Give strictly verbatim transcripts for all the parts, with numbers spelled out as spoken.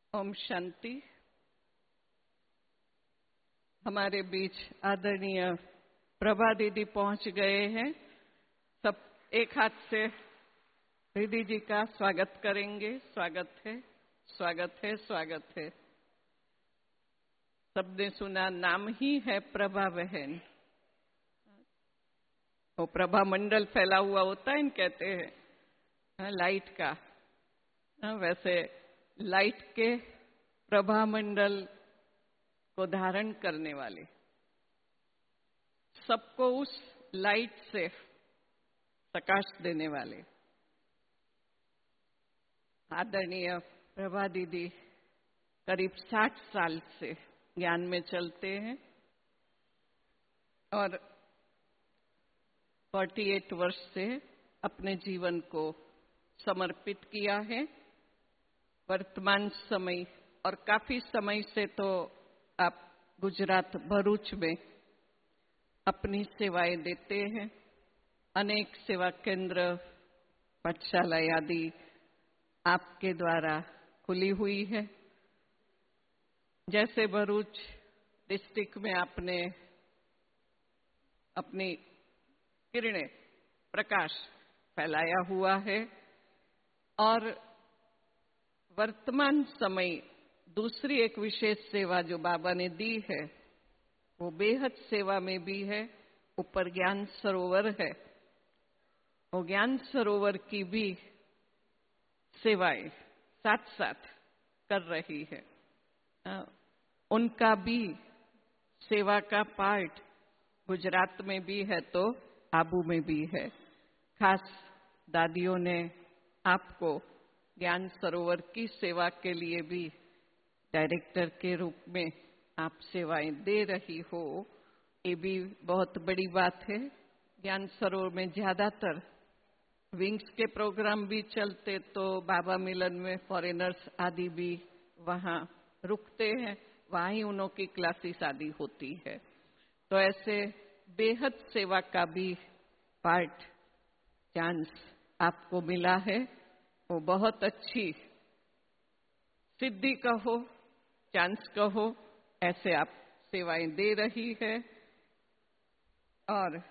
ओम शांति। हमारे बीच आदरणीय प्रभा दीदी पहुंच गए हैं। सब एक हाथ से दीदी जी का स्वागत करेंगे। स्वागत है, स्वागत है, स्वागत है। सबने सुना, नाम ही है प्रभा बहन। वो प्रभा मंडल फैला हुआ होता है, इन कहते हैं हाँ, लाइट का हाँ, वैसे लाइट के प्रभा मंडल को धारण करने वाले, सबको उस लाइट से प्रकाश देने वाले आदरणीय प्रभा दीदी करीब साठ साल से ज्ञान में चलते हैं और अड़तालीस वर्ष से अपने जीवन को समर्पित किया है। वर्तमान समय और काफी समय से तो आप गुजरात भरूच में अपनी सेवाएं देते हैं। अनेक सेवा केंद्र, पाठशाला आदि आपके द्वारा खुली हुई है। जैसे भरूच डिस्ट्रिक्ट में आपने अपनी किरणें, प्रकाश फैलाया हुआ है और वर्तमान समय दूसरी एक विशेष सेवा जो बाबा ने दी है वो बेहद सेवा में भी है। ऊपर ज्ञान सरोवर है, वो ज्ञान सरोवर की भी सेवाएं साथ साथ कर रही है। उनका भी सेवा का पार्ट गुजरात में भी है तो आबू में भी है। खास दादियों ने आपको ज्ञान सरोवर की सेवा के लिए भी डायरेक्टर के रूप में आप सेवाएं दे रही हो, ये भी बहुत बड़ी बात है। ज्ञान सरोवर में ज्यादातर विंग्स के प्रोग्राम भी चलते तो बाबा मिलन में फॉरेनर्स आदि भी वहाँ रुकते हैं, वहाँ ही उन्हों की क्लासेस आदि होती है। तो ऐसे बेहद सेवा का भी पार्ट चांस आपको मिला है, वो बहुत अच्छी सिद्धि कहो, चांस कहो, ऐसे आप सेवाएं दे रही है। और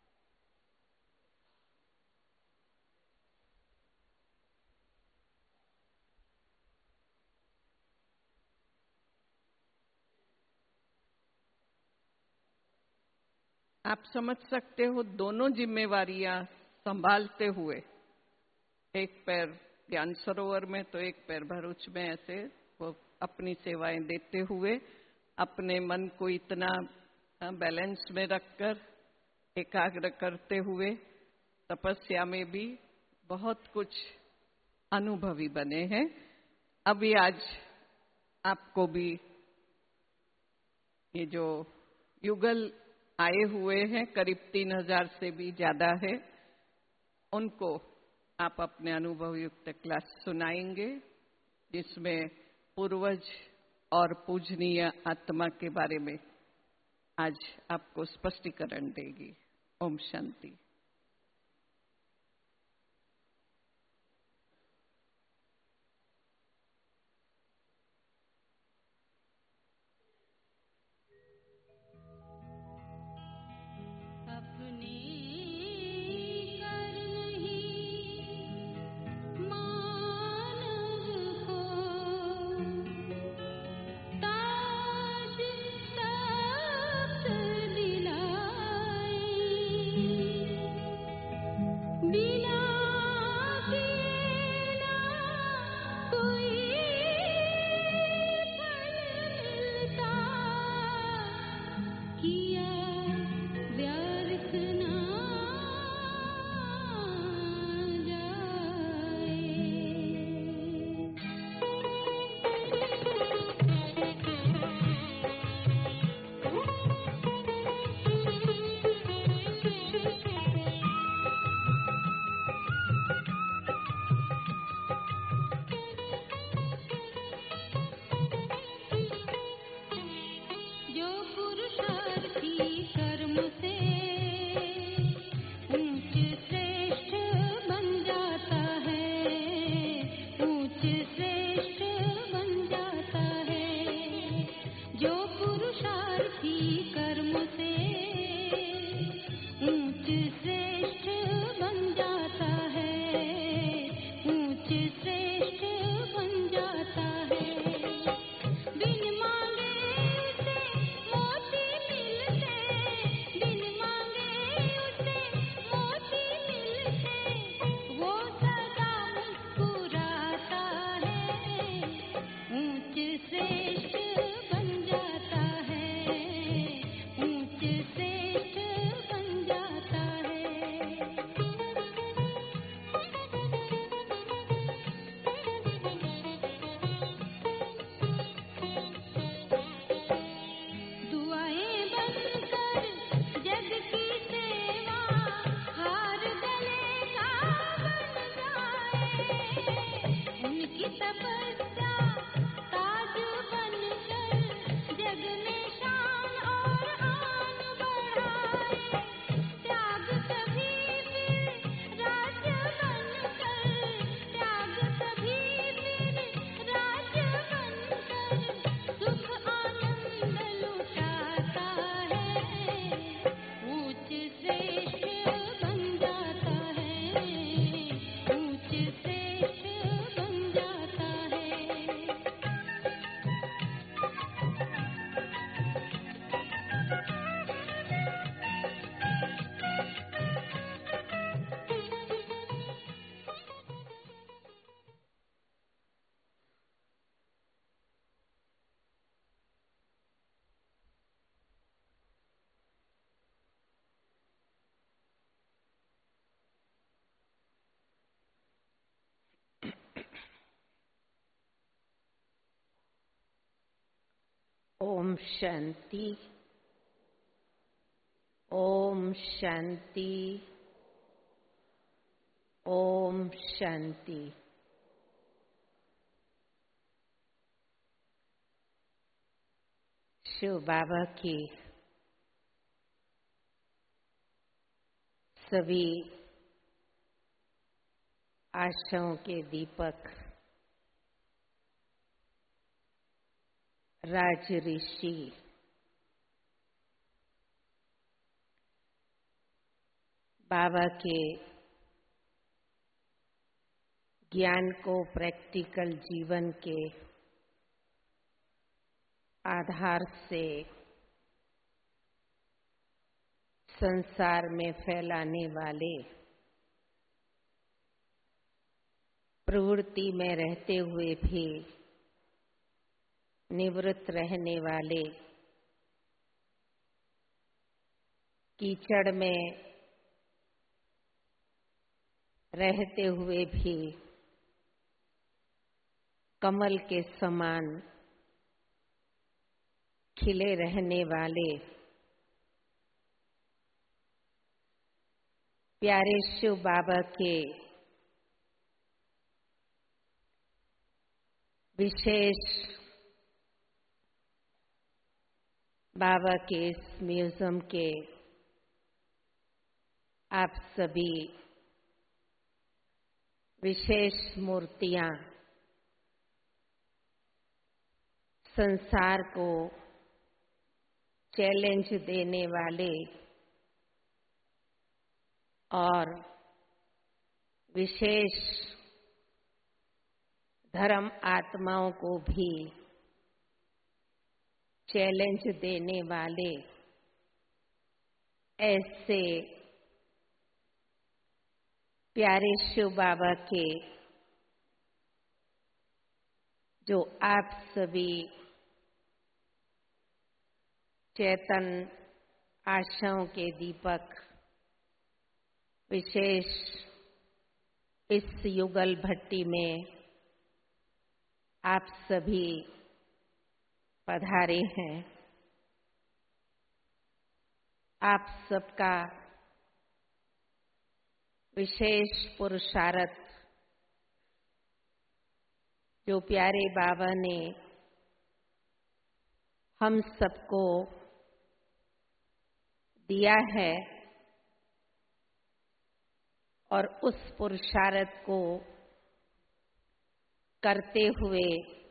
आप समझ सकते हो दोनों जिम्मेवारियां संभालते हुए, एक पैर ज्ञान सरोवर में तो एक पैर भरूच में, ऐसे वो अपनी सेवाएं देते हुए अपने मन को इतना बैलेंस में रखकर एकाग्र करते हुए तपस्या में भी बहुत कुछ अनुभवी बने हैं। अभी आज आपको भी ये जो युगल आए हुए हैं, करीब तीन हजार से भी ज्यादा है, उनको आप अपने अनुभव युक्त क्लास सुनाएंगे जिसमें पूर्वज और पूजनीय आत्मा के बारे में आज आपको स्पष्टीकरण देगी। ओम शांति। ताज तख्त दिलाए ओम शांति, ओम शांति, ओम शांति। शिव बाबा की सभी आशाओं के दीपक राज ऋषि बाबा के ज्ञान को प्रैक्टिकल जीवन के आधार से संसार में फैलाने वाले, प्रवृत्ति में रहते हुए भी निवृत्त रहने वाले, कीचड़ में रहते हुए भी कमल के समान खिले रहने वाले प्यारे शिव बाबा के विशेष बाबा के इस म्यूजियम के आप सभी विशेष मूर्तियां संसार को चैलेंज देने वाले और विशेष धर्म आत्माओं को भी चैलेंज देने वाले ऐसे प्यारे शिव बाबा के जो आप सभी चेतन आशाओं के दीपक विशेष इस युगल भट्टी में आप सभी पधारे हैं। आप सबका विशेष पुरुषार्थ जो प्यारे बाबा ने हम सबको दिया है और उस पुरुषार्थ को करते हुए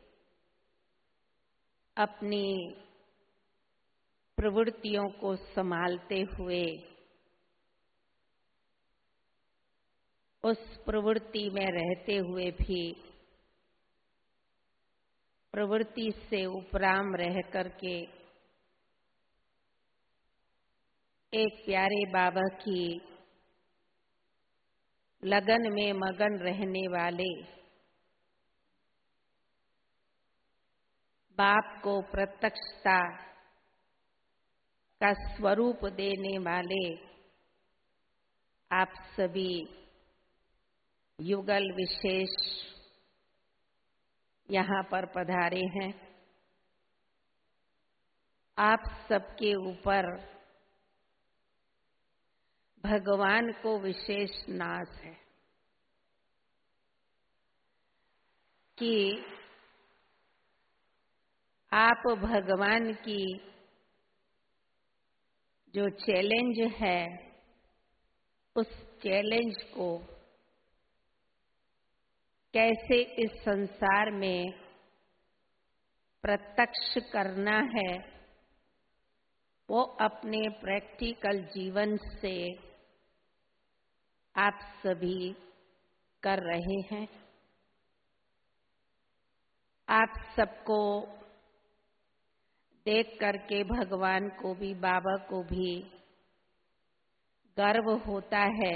अपनी प्रवृत्तियों को संभालते हुए उस प्रवृत्ति में रहते हुए भी प्रवृत्ति से उपराम रह करके एक प्यारे बाबा की लगन में मगन रहने वाले, बाप को प्रत्यक्षता का स्वरूप देने वाले आप सभी युगल विशेष यहाँ पर पधारे हैं। आप सबके ऊपर भगवान को विशेष नाज है कि आप भगवान की जो चैलेंज है उस चैलेंज को कैसे इस संसार में प्रत्यक्ष करना है वो अपने प्रैक्टिकल जीवन से आप सभी कर रहे हैं। आप सबको देख करके भगवान को भी, बाबा को भी गर्व होता है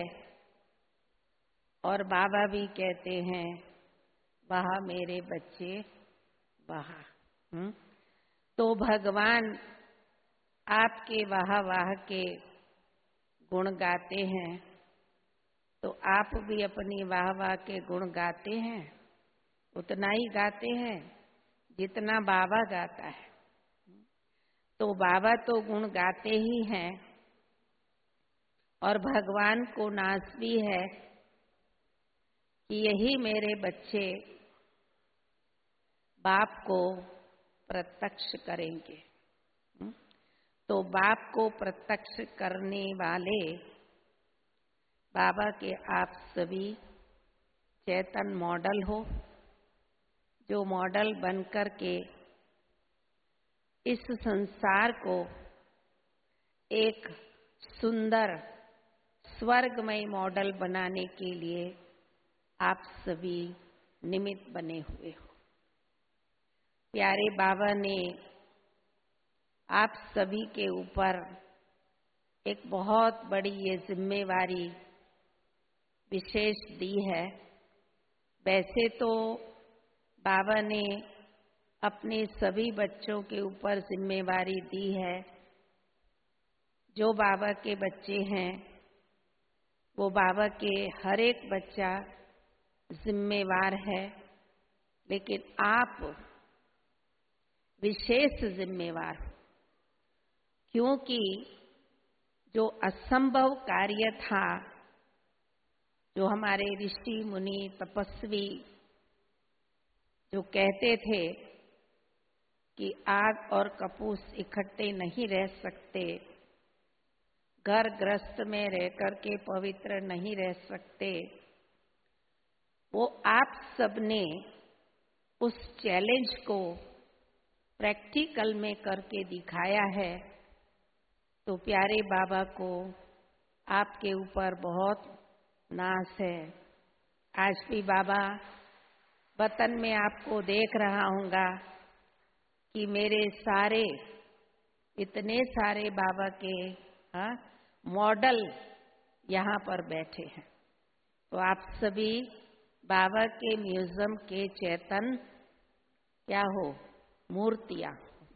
और बाबा भी कहते हैं वाह मेरे बच्चे वाह। हम्म? तो भगवान आपके वाह वाह के गुण गाते हैं, तो आप भी अपनी वाह वाह के गुण गाते हैं, उतना ही गाते हैं जितना बाबा गाता है। तो बाबा तो गुण गाते ही हैं और भगवान को नाज भी है कि यही मेरे बच्चे बाप को प्रत्यक्ष करेंगे। तो बाप को प्रत्यक्ष करने वाले बाबा के आप सभी चेतन मॉडल हो, जो मॉडल बनकर के इस संसार को एक सुंदर स्वर्गमय मॉडल बनाने के लिए आप सभी निमित्त बने हुए हो। प्यारे बाबा ने आप सभी के ऊपर एक बहुत बड़ी ये जिम्मेवारी विशेष दी है। वैसे तो बाबा ने अपने सभी बच्चों के ऊपर जिम्मेवारी दी है। जो बाबा के बच्चे हैं वो बाबा के हर एक बच्चा जिम्मेवार है, लेकिन आप विशेष जिम्मेवार हो, क्योंकि जो असंभव कार्य था, जो हमारे ऋषि मुनि तपस्वी जो कहते थे कि आग और कपूस इकट्ठे नहीं रह सकते, घर ग्रस्त में रह करके पवित्र नहीं रह सकते, वो आप सबने उस चैलेंज को प्रैक्टिकल में करके दिखाया है। तो प्यारे बाबा को आपके ऊपर बहुत नाज है। आज भी बाबा वतन में आपको देख रहा हूँगा कि मेरे सारे इतने सारे बाबा के हाँ मॉडल यहाँ पर बैठे हैं। तो आप सभी बाबा के म्यूजियम के चेतन क्या हो, मूर्तियाँ।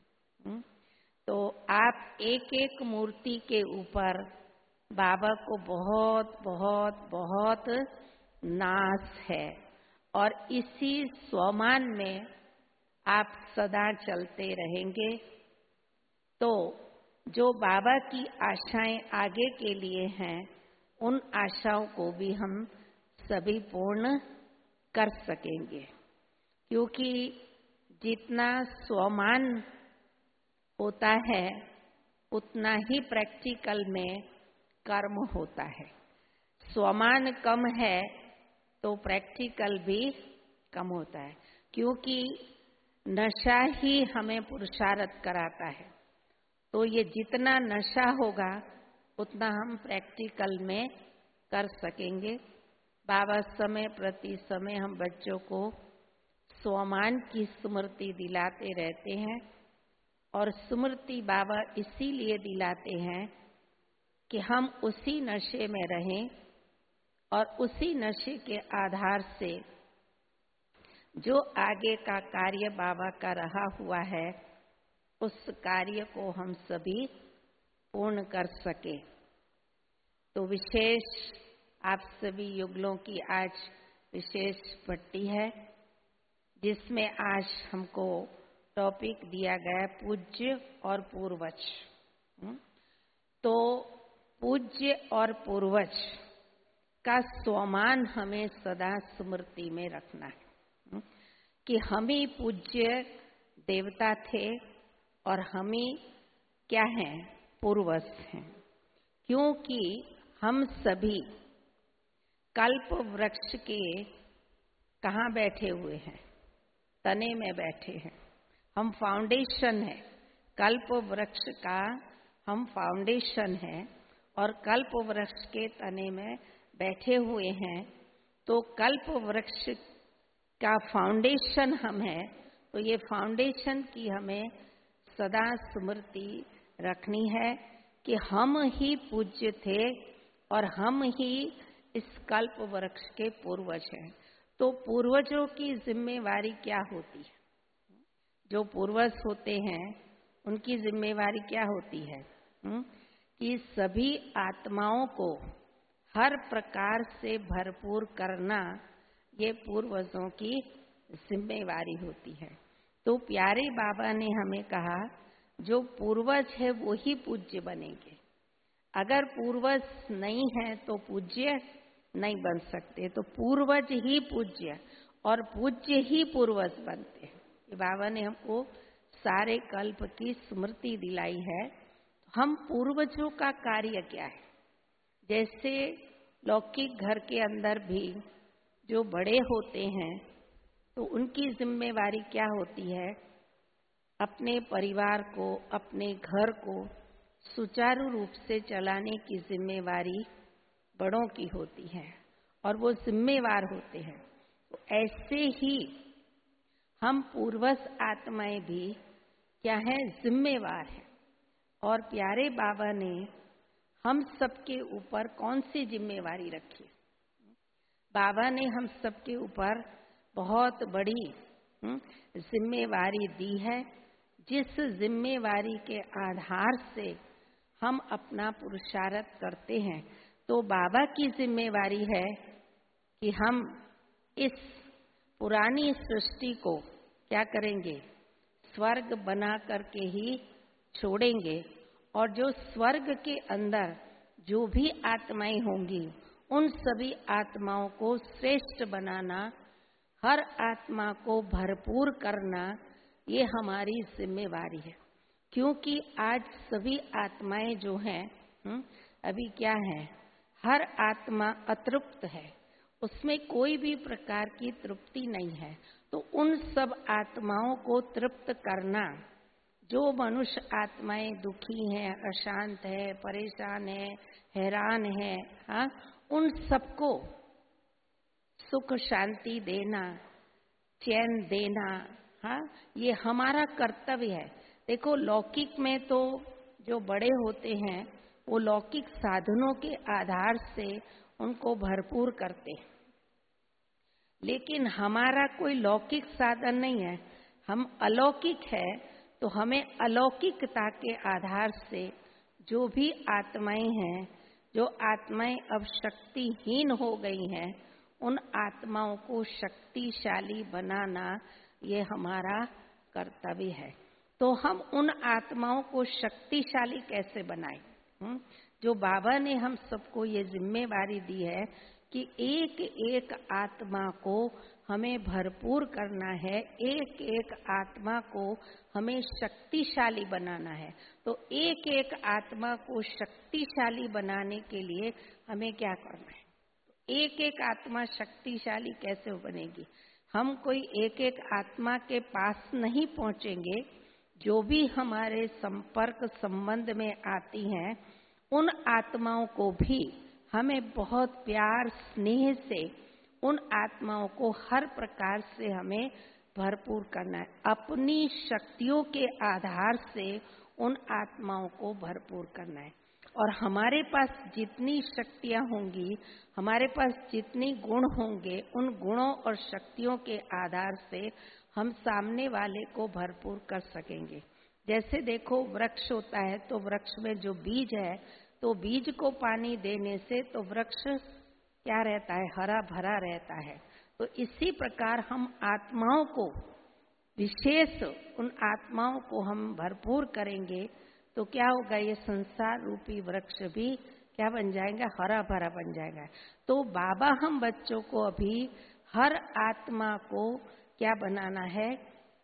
तो आप एक एक मूर्ति के ऊपर बाबा को बहुत बहुत बहुत नाज है और इसी स्वमान में आप सदा चलते रहेंगे। तो जो बाबा की आशाएं आगे के लिए हैं, उन आशाओं को भी हम सभी पूर्ण कर सकेंगे, क्योंकि जितना स्वमान होता है उतना ही प्रैक्टिकल में कर्म होता है। स्वमान कम है तो प्रैक्टिकल भी कम होता है, क्योंकि नशा ही हमें पुरुषार्थ कराता है। तो ये जितना नशा होगा उतना हम प्रैक्टिकल में कर सकेंगे। बाबा समय प्रति समय हम बच्चों को स्वमान की स्मृति दिलाते रहते हैं और स्मृति बाबा इसीलिए दिलाते हैं कि हम उसी नशे में रहें और उसी नशे के आधार से जो आगे का कार्य बाबा का रहा हुआ है उस कार्य को हम सभी पूर्ण कर सके। तो विशेष आप सभी युगलों की आज विशेष पट्टी है, जिसमें आज हमको टॉपिक दिया गया पूज्य और पूर्वज। तो पूज्य और पूर्वज का स्वमान हमें सदा स्मृति में रखना है कि हम ही पूज्य देवता थे और हम ही क्या हैं, पूर्वज हैं। क्योंकि हम सभी कल्प वृक्ष के कहाँ बैठे हुए हैं, तने में बैठे हैं। हम फाउंडेशन है, कल्प वृक्ष का हम फाउंडेशन है और कल्प वृक्ष के तने में बैठे हुए हैं। तो कल्प वृक्ष का फाउंडेशन हम है, तो ये फाउंडेशन की हमें सदा स्मृति रखनी है कि हम ही पूज्य थे और हम ही इस कल्प वृक्ष के पूर्वज हैं। तो पूर्वजों की जिम्मेवारी क्या होती है? जो पूर्वज होते हैं उनकी जिम्मेवारी क्या होती है? हुँ? कि सभी आत्माओं को हर प्रकार से भरपूर करना, ये पूर्वजों की जिम्मेवारी होती है। तो प्यारे बाबा ने हमें कहा जो पूर्वज है वो ही पूज्य बनेंगे। अगर पूर्वज नहीं है तो पूज्य नहीं बन सकते। तो पूर्वज ही पूज्य और पूज्य ही पूर्वज बनते हैं। ये बाबा ने हमको सारे कल्प की स्मृति दिलाई है। हम पूर्वजों का कार्य क्या है? जैसे लौकिक घर के अंदर भी जो बड़े होते हैं तो उनकी जिम्मेवारी क्या होती है? अपने परिवार को, अपने घर को सुचारू रूप से चलाने की जिम्मेवारी बड़ों की होती है और वो जिम्मेवार होते हैं। तो ऐसे ही हम पूर्वज आत्माएं भी क्या है, जिम्मेवार हैं। और प्यारे बाबा ने हम सबके ऊपर कौन सी जिम्मेवारी रखी? बाबा ने हम सबके ऊपर बहुत बड़ी जिम्मेवारी दी है, जिस जिम्मेवारी के आधार से हम अपना पुरुषार्थ करते हैं। तो बाबा की जिम्मेवारी है कि हम इस पुरानी सृष्टि को क्या करेंगे, स्वर्ग बना करके ही छोड़ेंगे। और जो स्वर्ग के अंदर जो भी आत्माएं होंगी उन सभी आत्माओं को श्रेष्ठ बनाना, हर आत्मा को भरपूर करना, ये हमारी जिम्मेवारी है। क्योंकि आज सभी आत्माएं जो हैं अभी क्या है, हर आत्मा अतृप्त है, उसमें कोई भी प्रकार की तृप्ति नहीं है। तो उन सब आत्माओं को तृप्त करना, जो मनुष्य आत्माएं दुखी हैं, अशांत है, परेशान है, हैरान है, हाँ, उन सबको सुख शांति देना, चैन देना, हाँ, ये हमारा कर्तव्य है। देखो लौकिक में तो जो बड़े होते हैं वो लौकिक साधनों के आधार से उनको भरपूर करते हैं, लेकिन हमारा कोई लौकिक साधन नहीं है, हम अलौकिक है। तो हमें अलौकिकता के आधार से जो भी आत्माएं हैं, जो आत्माएं अब शक्तिहीन हो गई हैं, उन आत्माओं को शक्तिशाली बनाना ये हमारा कर्तव्य है। तो हम उन आत्माओं को शक्तिशाली कैसे बनाएं? जो बाबा ने हम सबको ये जिम्मेवारी दी है कि एक एक आत्मा को हमें भरपूर करना है, एक एक आत्मा को हमें शक्तिशाली बनाना है। तो एक एक आत्मा को शक्तिशाली बनाने के लिए हमें क्या करना है? एक एक आत्मा शक्तिशाली कैसे बनेगी? हम कोई एक एक आत्मा के पास नहीं पहुंचेंगे। जो भी हमारे संपर्क संबंध में आती हैं उन आत्माओं को भी हमें बहुत प्यार स्नेह से उन आत्माओं को हर प्रकार से हमें भरपूर करना है। अपनी शक्तियों के आधार से उन आत्माओं को भरपूर करना है। और हमारे पास जितनी शक्तियां होंगी, हमारे पास जितनी गुण होंगे, उन गुणों और शक्तियों के आधार से हम सामने वाले को भरपूर कर सकेंगे। जैसे देखो वृक्ष होता है तो वृक्ष में जो बीज है, तो बीज को पानी देने से तो वृक्ष क्या रहता है, हरा भरा रहता है। तो इसी प्रकार हम आत्माओं को विशेष उन आत्माओं को हम भरपूर करेंगे तो क्या होगा, ये संसार रूपी वृक्ष भी क्या बन जाएगा, हरा भरा बन जाएगा। तो बाबा हम बच्चों को अभी हर आत्मा को क्या बनाना है,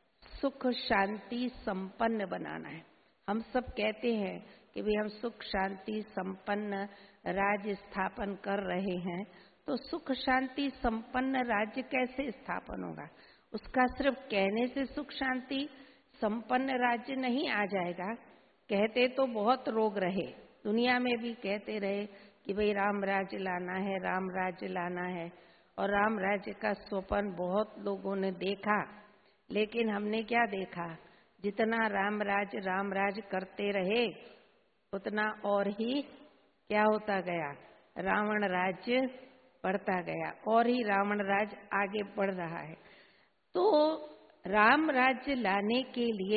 सुख शांति संपन्न बनाना है। हम सब कहते हैं कि भाई हम सुख शांति संपन्न राज्य स्थापन कर रहे हैं, तो सुख शांति संपन्न राज्य कैसे स्थापन होगा? उसका सिर्फ कहने से सुख शांति संपन्न राज्य नहीं आ जाएगा। कहते तो बहुत लोग रहे, दुनिया में भी कहते रहे कि भाई राम राज्य लाना है, राम राज्य लाना है, और राम राज्य का स्वप्न बहुत लोगों ने देखा। लेकिन हमने क्या देखा? जितना राम राज्य राम राज्य करते रहे उतना और ही क्या होता गया? रावण राज्य बढ़ता गया, और ही रावण राज्य आगे बढ़ रहा है। तो राम राज्य लाने के लिए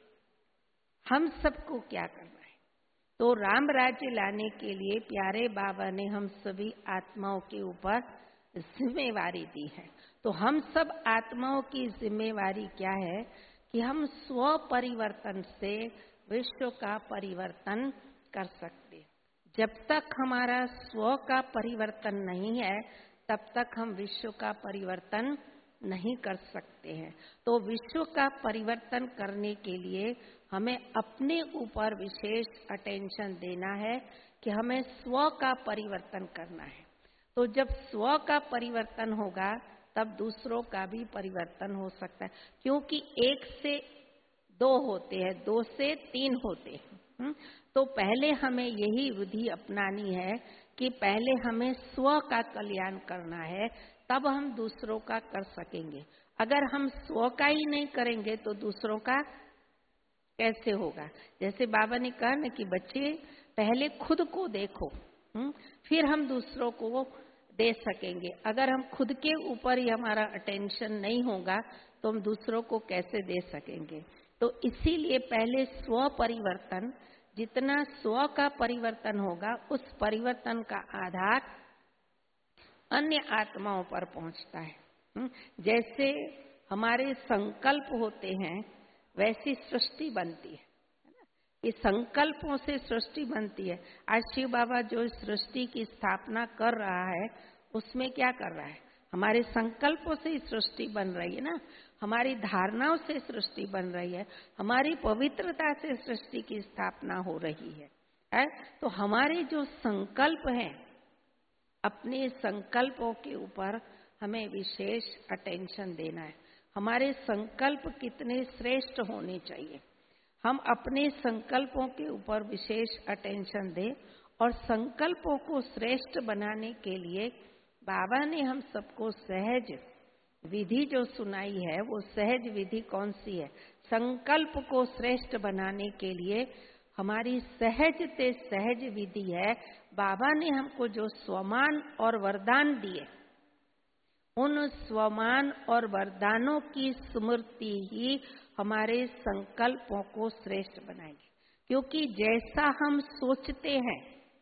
हम सबको क्या करना है? तो राम राज्य लाने के लिए प्यारे बाबा ने हम सभी आत्माओं के ऊपर जिम्मेवारी दी है। तो हम सब आत्माओं की जिम्मेवारी क्या है कि हम स्व परिवर्तन से विश्व का परिवर्तन कर सकते हैं। जब तक हमारा स्व का परिवर्तन नहीं है तब तक हम विश्व का परिवर्तन नहीं कर सकते हैं। तो विश्व का परिवर्तन करने के लिए हमें अपने ऊपर विशेष अटेंशन देना है कि हमें स्व का परिवर्तन करना है। तो जब स्व का परिवर्तन होगा तब दूसरों का भी परिवर्तन हो सकता है, क्योंकि एक से दो होते हैं, दो से तीन होते हैं। तो पहले हमें यही विधि अपनानी है कि पहले हमें स्व का कल्याण करना है, तब हम दूसरों का कर सकेंगे। अगर हम स्व का ही नहीं करेंगे तो दूसरों का कैसे होगा? जैसे बाबा ने कहा ना कि बच्चे पहले खुद को देखो, फिर हम दूसरों को दे सकेंगे। अगर हम खुद के ऊपर ही हमारा अटेंशन नहीं होगा तो हम दूसरों को कैसे दे सकेंगे? तो इसीलिए पहले स्व परिवर्तन, जितना स्व का परिवर्तन होगा उस परिवर्तन का आधार अन्य आत्माओं पर पहुंचता है। जैसे हमारे संकल्प होते हैं वैसी सृष्टि बनती है। ये संकल्पों से सृष्टि बनती है। आज शिव बाबा जो सृष्टि की स्थापना कर रहा है उसमें क्या कर रहा है? हमारे संकल्पों से ही सृष्टि बन रही है ना, हमारी धारणाओं से सृष्टि बन रही है, हमारी पवित्रता से सृष्टि की स्थापना हो रही है, है? तो हमारे जो संकल्प हैं, अपने संकल्पों के ऊपर हमें विशेष अटेंशन देना है। हमारे संकल्प कितने श्रेष्ठ होने चाहिए, हम अपने संकल्पों के ऊपर विशेष अटेंशन दें। और संकल्पों को श्रेष्ठ बनाने के लिए बाबा ने हम सबको सहज विधि जो सुनाई है, वो सहज विधि कौन सी है? संकल्प को श्रेष्ठ बनाने के लिए हमारी सहज से सहज विधि है। बाबा ने हमको जो स्वमान और वरदान दिए, उन स्वमान और वरदानों की स्मृति ही हमारे संकल्पों को श्रेष्ठ बनाएगी। क्योंकि जैसा हम सोचते हैं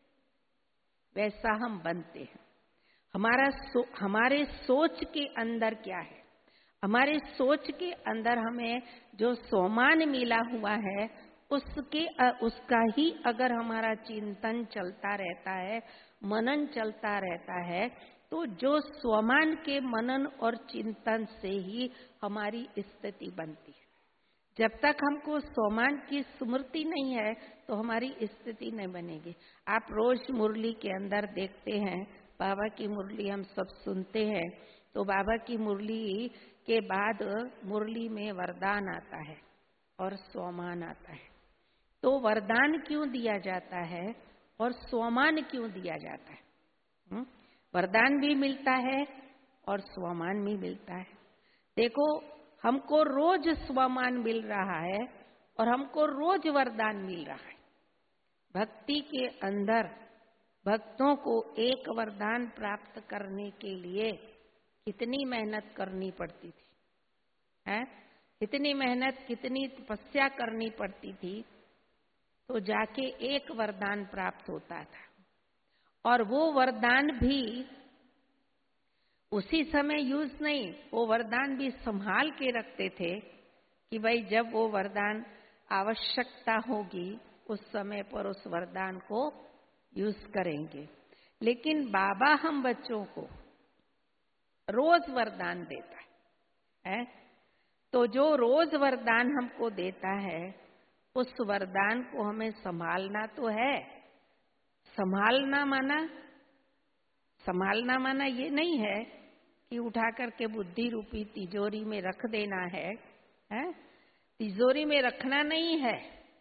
वैसा हम बनते हैं। हमारा सो, हमारे सोच के अंदर क्या है? हमारे सोच के अंदर हमें जो स्वमान मिला हुआ है उसके उसका ही अगर हमारा चिंतन चलता रहता है, मनन चलता रहता है, तो जो स्वमान के मनन और चिंतन से ही हमारी स्थिति बनती है। जब तक हमको स्वमान की स्मृति नहीं है तो हमारी स्थिति नहीं बनेगी। आप रोज मुरली के अंदर देखते हैं, बाबा की मुरली हम सब सुनते हैं, तो बाबा की मुरली के बाद मुरली में वरदान आता है और स्वमान आता है। तो वरदान क्यों दिया जाता है और स्वमान क्यों दिया जाता है? हुँ? वरदान भी मिलता है और स्वमान भी मिलता है। देखो, हमको रोज स्वमान मिल रहा है और हमको रोज वरदान मिल रहा है। भक्ति के अंदर भक्तों को एक वरदान प्राप्त करने के लिए कितनी मेहनत करनी पड़ती थी, है? कितनी मेहनत, कितनी तपस्या करनी पड़ती थी, तो जाके एक वरदान प्राप्त होता था। और वो वरदान भी उसी समय यूज नहीं, वो वरदान भी संभाल के रखते थे कि भाई जब वो वरदान आवश्यकता होगी उस समय पर उस वरदान को यूज करेंगे। लेकिन बाबा हम बच्चों को रोज वरदान देता है, है? तो जो रोज वरदान हमको देता है उस वरदान को हमें संभालना तो है। संभालना माना संभालना माना ये नहीं है कि उठा करके बुद्धि रूपी तिजोरी में रख देना है, है? तिजोरी में रखना नहीं है।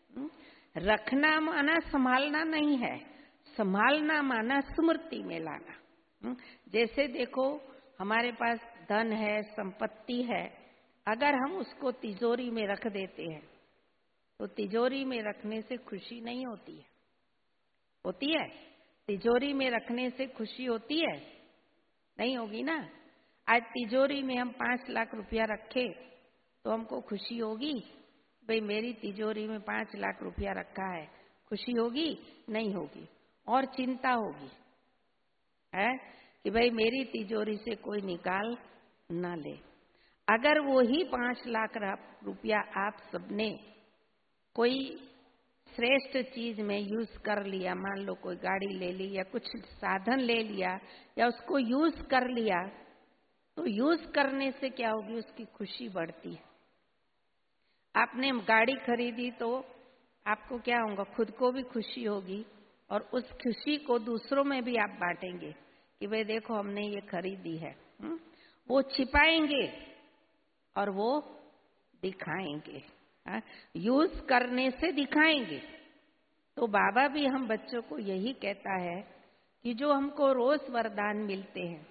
रखना माना संभालना नहीं है। संभालना माना स्मृति में लाना। जैसे देखो हमारे पास धन है, संपत्ति है, अगर हम उसको तिजोरी में रख देते हैं तो तिजोरी में रखने से खुशी नहीं होती है। होती है? तिजोरी में रखने से खुशी होती है? नहीं होगी ना। आज तिजोरी में हम पांच लाख रुपया रखे तो हमको खुशी होगी? भाई मेरी तिजोरी में पांच लाख रुपया रखा है, खुशी होगी? नहीं होगी। और चिंता होगी है कि भाई मेरी तिजोरी से कोई निकाल ना ले। अगर वो ही पांच लाख रुपया आप सबने कोई श्रेष्ठ चीज में यूज कर लिया, मान लो कोई गाड़ी ले ली या कुछ साधन ले लिया या उसको यूज कर लिया, तो यूज करने से क्या होगी? उसकी खुशी बढ़ती है। आपने गाड़ी खरीदी तो आपको क्या होगा? खुद को भी खुशी होगी और उस खुशी को दूसरों में भी आप बांटेंगे कि भाई देखो हमने ये खरीदी है। हुँ? वो छिपाएंगे और वो दिखाएंगे। हा? यूज करने से दिखाएंगे। तो बाबा भी हम बच्चों को यही कहता है कि जो हमको रोज वरदान मिलते हैं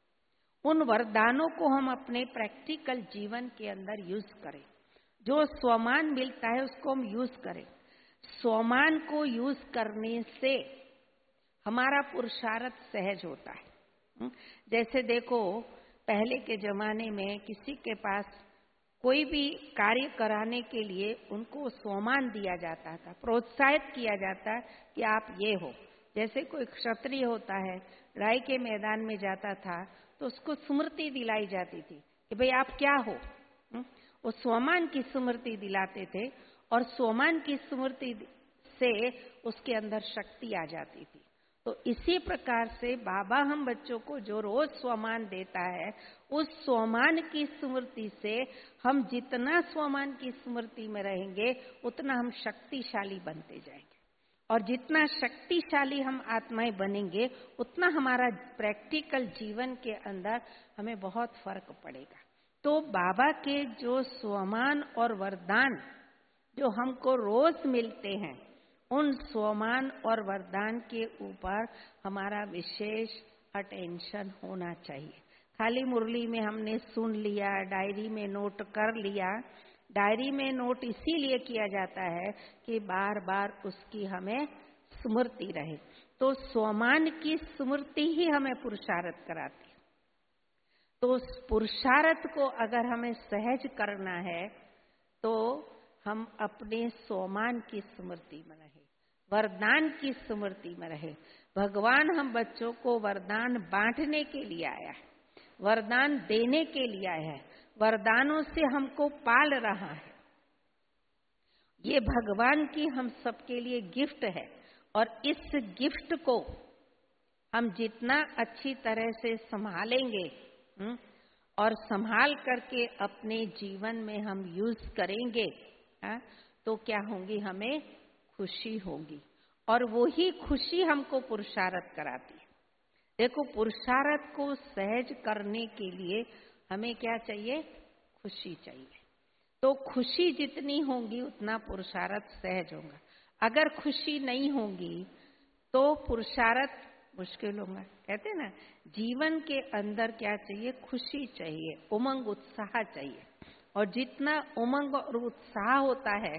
उन वरदानों को हम अपने प्रैक्टिकल जीवन के अंदर यूज करें। जो स्वमान मिलता है उसको हम यूज करें। स्वमान को यूज करने से हमारा पुरुषार्थ सहज होता है। जैसे देखो पहले के जमाने में किसी के पास कोई भी कार्य कराने के लिए उनको स्वमान दिया जाता था, प्रोत्साहित किया जाता है कि आप ये हो। जैसे कोई क्षत्रिय होता है, लड़ाई के मैदान में जाता था तो उसको स्मृति दिलाई जाती थी कि भाई आप क्या हो। वो स्वमान की स्मृति दिलाते थे और स्वमान की स्मृति से उसके अंदर शक्ति आ जाती थी। तो इसी प्रकार से बाबा हम बच्चों को जो रोज स्वमान देता है उस स्वमान की स्मृति से हम जितना स्वमान की स्मृति में रहेंगे उतना हम शक्तिशाली बनते जाएंगे। और जितना शक्तिशाली हम आत्माएं बनेंगे उतना हमारा प्रैक्टिकल जीवन के अंदर हमें बहुत फर्क पड़ेगा। तो बाबा के जो स्वमान और वरदान जो हमको रोज मिलते हैं उन स्वमान और वरदान के ऊपर हमारा विशेष अटेंशन होना चाहिए। खाली मुरली में हमने सुन लिया, डायरी में नोट कर लिया। डायरी में नोट इसीलिए किया जाता है कि बार बार उसकी हमें स्मृति रहे। तो स्वमान की स्मृति ही हमें पुरुषार्थ कराती है। तो पुरुषार्थ को अगर हमें सहज करना है तो हम अपने स्वमान की स्मृति में रहे, वरदान की स्मृति में रहे। भगवान हम बच्चों को वरदान बांटने के लिए आया है, वरदान देने के लिए आया है, वरदानों से हमको पाल रहा है। ये भगवान की हम सबके लिए गिफ्ट है और इस गिफ्ट को हम जितना अच्छी तरह से संभालेंगे और संभाल करके अपने जीवन में हम यूज करेंगे हा? तो क्या होंगी? हमें खुशी होगी और वही खुशी हमको पुरुषार्थ कराती है। देखो पुरुषार्थ को सहज करने के लिए हमें क्या चाहिए? खुशी चाहिए। तो खुशी जितनी होगी उतना पुरुषार्थ सहज होगा। अगर खुशी नहीं होगी तो पुरुषार्थ मुश्किल होगा। कहते हैं ना जीवन के अंदर क्या चाहिए? खुशी चाहिए, उमंग उत्साह चाहिए। और जितना उमंग और उत्साह होता है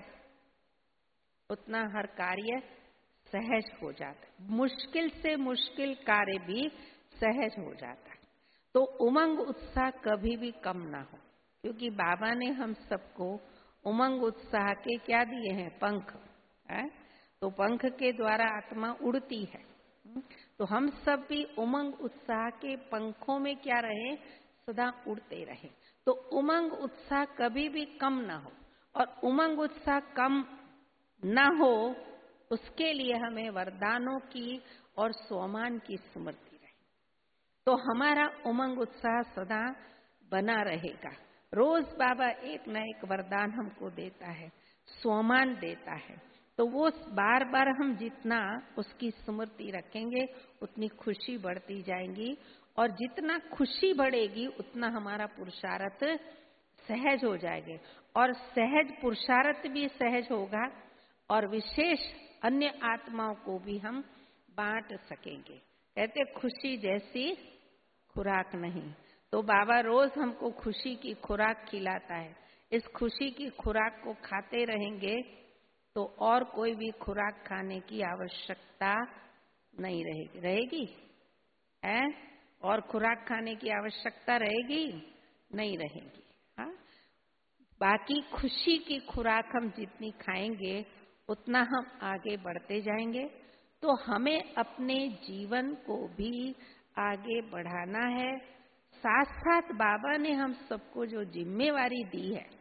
उतना हर कार्य सहज हो जाता है। मुश्किल से मुश्किल कार्य भी सहज हो जाता है। तो उमंग उत्साह कभी भी कम ना हो, क्योंकि बाबा ने हम सबको उमंग उत्साह के क्या दिए हैं? पंख है? तो पंख के द्वारा आत्मा उड़ती है। तो हम सब भी उमंग उत्साह के पंखों में क्या रहे? सदा उड़ते रहे। तो उमंग उत्साह कभी भी कम ना हो और उमंग उत्साह कम ना हो उसके लिए हमें वरदानों की और स्वमान की स्मृति रहे। तो हमारा उमंग उत्साह सदा बना रहेगा। रोज बाबा एक न एक वरदान हमको देता है, स्वमान देता है। तो वो बार बार हम जितना उसकी स्मृति रखेंगे उतनी खुशी बढ़ती जाएगी, और जितना खुशी बढ़ेगी उतना हमारा पुरुषार्थ सहज हो जाएंगे, और सहज पुरुषार्थ भी सहज होगा, और विशेष अन्य आत्माओं को भी हम बांट सकेंगे। कहते खुशी जैसी खुराक नहीं। तो बाबा रोज हमको खुशी की खुराक खिलाता है। इस खुशी की खुराक को खाते रहेंगे तो और कोई भी खुराक खाने की आवश्यकता नहीं रहेगी। रहेगी है? और खुराक खाने की आवश्यकता रहेगी? नहीं रहेगी। हाँ, बाकी खुशी की खुराक हम जितनी खाएंगे उतना हम आगे बढ़ते जाएंगे। तो हमें अपने जीवन को भी आगे बढ़ाना है। साथ साथ बाबा ने हम सबको जो जिम्मेवारी दी है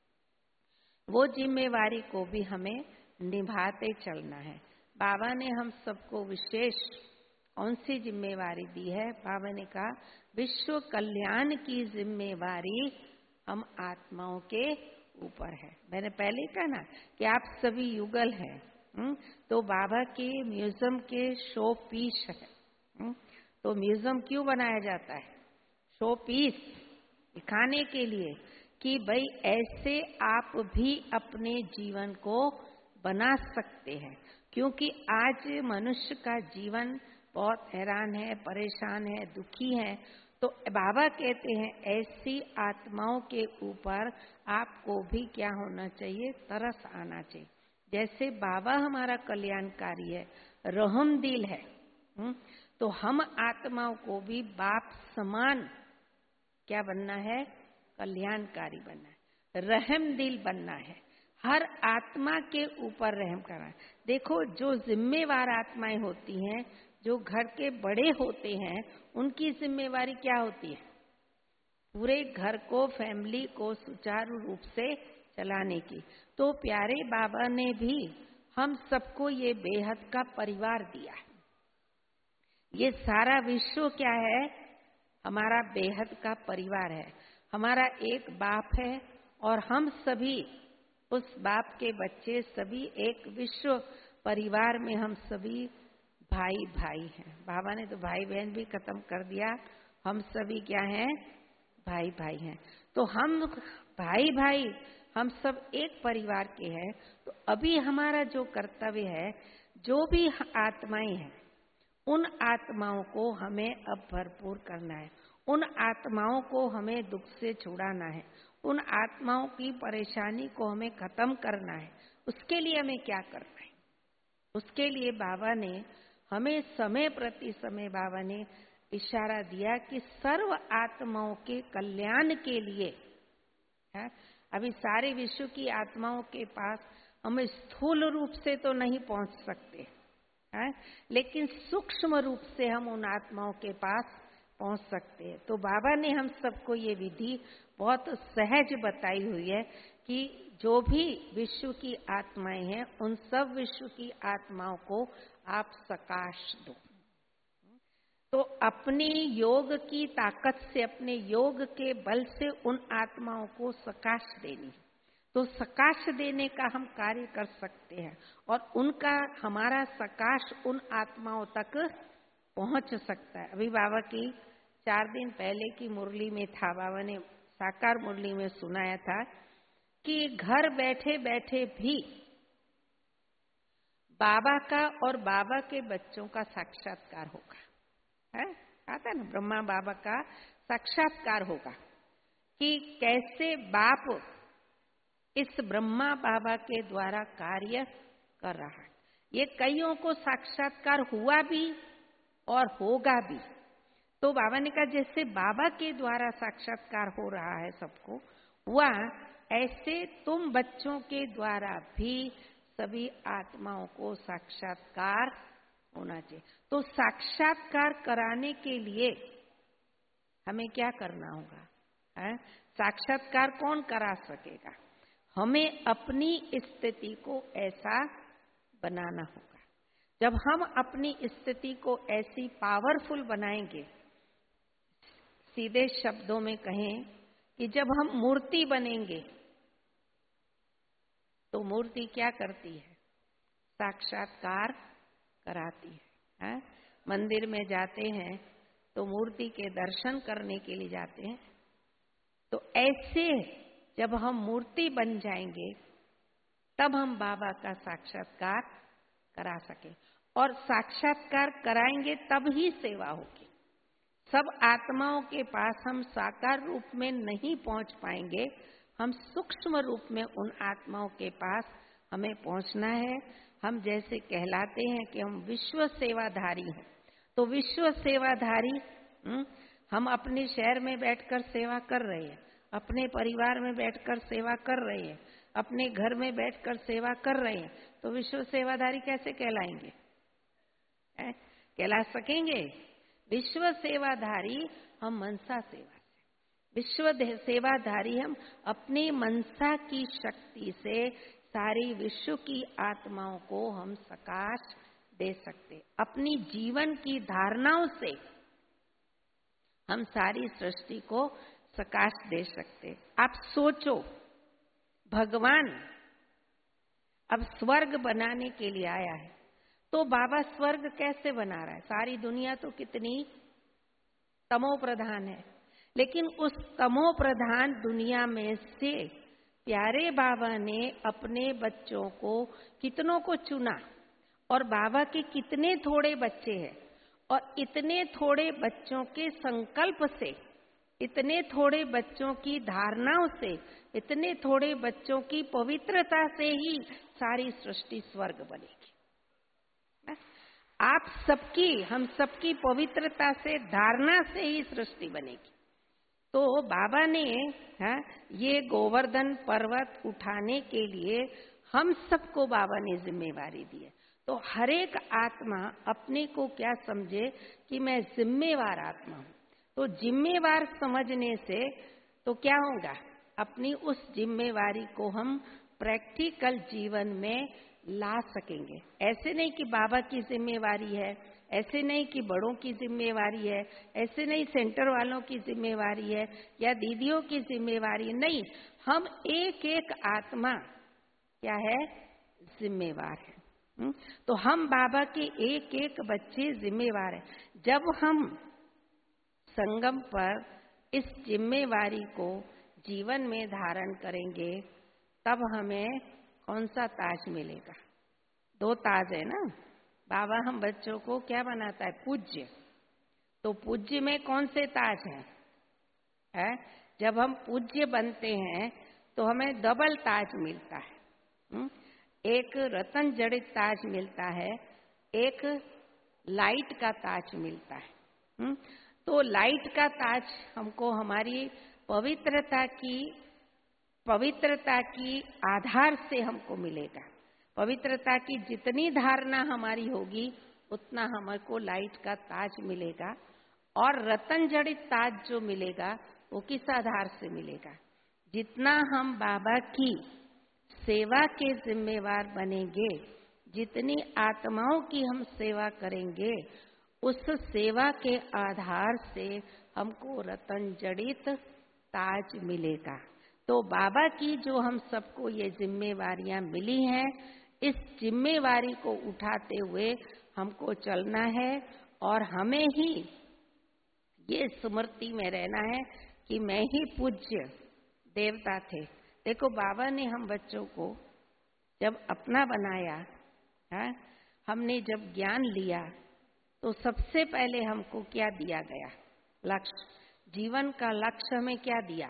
वो जिम्मेवारी को भी हमें निभाते चलना है। बाबा ने हम सबको विशेष कौन सी जिम्मेवारी दी है? बाबा ने कहा विश्व कल्याण की जिम्मेवारी हम आत्माओं के ऊपर है। मैंने पहले कहा ना कि आप सभी युगल हैं। हुँ? तो बाबा के म्यूजियम के शो पीस है। हुँ? तो म्यूजियम क्यों बनाया जाता है? शो पीस दिखाने के लिए कि भाई ऐसे आप भी अपने जीवन को बना सकते हैं। क्योंकि आज मनुष्य का जीवन बहुत हैरान है, परेशान है, दुखी है। तो बाबा कहते हैं ऐसी आत्माओं के ऊपर आपको भी क्या होना चाहिए? तरस आना चाहिए। जैसे बाबा हमारा कल्याणकारी है, रहम दिल है, तो हम आत्माओं को भी बाप समान क्या बनना है? कल्याणकारी बनना है, रहम दिल बनना है, हर आत्मा के ऊपर रहम करना है। देखो जो जिम्मेवार आत्माएं होती हैं, जो घर के बड़े होते हैं, उनकी जिम्मेवारी क्या होती है? पूरे घर को, फैमिली को सुचारू रूप से चलाने की। तो प्यारे बाबा ने भी हम सबको ये बेहद का परिवार दिया है। ये सारा विश्व क्या है? हमारा बेहद का परिवार है। हमारा एक बाप है और हम सभी उस बाप के बच्चे, सभी एक विश्व परिवार में हम सभी भाई भाई हैं। बाबा ने तो भाई बहन भी खत्म कर दिया, हम सभी क्या हैं? भाई भाई हैं। तो हम भाई भाई हम सब एक परिवार के हैं। तो अभी हमारा जो कर्तव्य है, जो भी आत्माएं हैं उन आत्माओं को हमें अब भरपूर करना है, उन आत्माओं को हमें दुख से छुड़ाना है, उन आत्माओं की परेशानी को हमें खत्म करना है। उसके लिए हमें क्या करना है? उसके लिए बाबा ने हमें समय प्रति समय बाबा ने इशारा दिया कि सर्व आत्माओं के कल्याण के लिए है। अभी सारे विश्व की आत्माओं के पास हम स्थूल रूप से तो नहीं पहुंच सकते है, लेकिन सूक्ष्म रूप से हम उन आत्माओं के पास पहुंच सकते हैं। तो बाबा ने हम सबको ये विधि बहुत सहज बताई हुई है कि जो भी विश्व की आत्माएं हैं उन सब विश्व की आत्माओं को आप सकाश दो। तो अपनी योग की ताकत से, अपने योग के बल से उन आत्माओं को सकाश देनी। तो सकाश देने का हम कार्य कर सकते हैं और उनका हमारा सकाश उन आत्माओं तक पहुंच सकता है। अभी बाबा की चार दिन पहले की मुरली में था, बाबा ने साकार मुरली में सुनाया था कि घर बैठे बैठे भी बाबा का और बाबा के बच्चों का साक्षात्कार होगा। है आता ना, ब्रह्मा बाबा का साक्षात्कार होगा कि कैसे बाप इस ब्रह्मा बाबा के द्वारा कार्य कर रहा है। ये कईयों को साक्षात्कार हुआ भी और होगा भी। तो बाबा ने कहा जैसे बाबा के द्वारा साक्षात्कार हो रहा है सबको हुआ, ऐसे तुम बच्चों के द्वारा भी सभी आत्माओं को साक्षात्कार होना चाहिए। तो साक्षात्कार कराने के लिए हमें क्या करना होगा? है? साक्षात्कार कौन करा सकेगा? हमें अपनी स्थिति को ऐसा बनाना होगा। जब हम अपनी स्थिति को ऐसी पावरफुल बनाएंगे, सीधे शब्दों में कहें कि जब हम मूर्ति बनेंगे तो मूर्ति क्या करती है? साक्षात्कार कराती है, है? मंदिर में जाते हैं तो मूर्ति के दर्शन करने के लिए जाते हैं। तो ऐसे जब हम मूर्ति बन जाएंगे तब हम बाबा का साक्षात्कार करा सके, और साक्षात्कार कराएंगे तब ही सेवा होगी। सब आत्माओं के पास हम साकार रूप में नहीं पहुंच पाएंगे, हम सूक्ष्म रूप में उन आत्माओं के पास हमें पहुंचना है। हम जैसे कहलाते हैं कि हम विश्व सेवाधारी हैं, तो विश्व सेवाधारी हम अपने शहर में बैठकर सेवा कर रहे हैं, अपने परिवार में बैठकर सेवा कर रहे हैं, अपने घर में बैठकर सेवा कर रहे हैं, तो विश्व सेवाधारी कैसे कहलाएंगे? है? कहला सकेंगे? विश्व सेवाधारी हम मनसा सेवा से, विश्व सेवाधारी हम अपनी मनसा की शक्ति से सारी विश्व की आत्माओं को हम सकाश दे सकते, अपनी जीवन की धारणाओं से हम सारी सृष्टि को सकाश दे सकते। आप सोचो, भगवान अब स्वर्ग बनाने के लिए आया है, तो बाबा स्वर्ग कैसे बना रहा है? सारी दुनिया तो कितनी तमो प्रधान है, लेकिन उस तमो प्रधान दुनिया में से प्यारे बाबा ने अपने बच्चों को कितनों को चुना, और बाबा के कितने थोड़े बच्चे हैं, और इतने थोड़े बच्चों के संकल्प से, इतने थोड़े बच्चों की धारणाओं से, इतने थोड़े बच्चों की पवित्रता से ही सारी सृष्टि स्वर्ग बनेगी। आप सबकी, हम सबकी पवित्रता से, धारणा से ही सृष्टि बनेगी। तो बाबा ने हा, ये गोवर्धन पर्वत उठाने के लिए हम सबको बाबा ने जिम्मेवारी दी है। तो हर एक आत्मा अपने को क्या समझे कि मैं जिम्मेवार आत्मा हूं। तो जिम्मेवार समझने से तो क्या होगा? अपनी उस जिम्मेवारी को हम प्रैक्टिकल जीवन में ला सकेंगे। ऐसे नहीं कि बाबा की जिम्मेवारी है, ऐसे नहीं कि बड़ों की जिम्मेवारी है, ऐसे नहीं सेंटर वालों की जिम्मेवारी है या दीदियों की जिम्मेवारी, नहीं, हम एक एक आत्मा क्या है? जिम्मेवार है। तो हम बाबा के एक एक बच्चे जिम्मेवार हैं। जब हम संगम पर इस जिम्मेवारी को जीवन में धारण करेंगे तब हमें कौन सा ताज मिलेगा? दो ताज है ना। बाबा हम बच्चों को क्या बनाता है? पूज्य। तो पूज्य में कौन से ताज हैं? है? जब हम पूज्य बनते हैं तो हमें डबल ताज मिलता है। हुँ? एक रतन जड़ित ताज मिलता है, एक लाइट का ताज मिलता है। हुँ? तो लाइट का ताज हमको हमारी पवित्रता की पवित्रता की आधार से हमको मिलेगा। पवित्रता की जितनी धारणा हमारी होगी उतना हमको लाइट का ताज मिलेगा। और रतन जड़ित ताज जो मिलेगा वो किस आधार से मिलेगा? जितना हम बाबा की सेवा के जिम्मेवार बनेंगे, जितनी आत्माओं की हम सेवा करेंगे, उस सेवा के आधार से हमको रतन जड़ित ताज मिलेगा। तो बाबा की जो हम सबको ये जिम्मेवारियां मिली हैं, इस जिम्मेवारी को उठाते हुए हमको चलना है और हमें ही ये स्मृति में रहना है कि मैं ही पूज्य देवता थे। देखो बाबा ने हम बच्चों को जब अपना बनाया है, हमने जब ज्ञान लिया तो सबसे पहले हमको क्या दिया गया? लक्ष्य। जीवन का लक्ष्य हमें क्या दिया?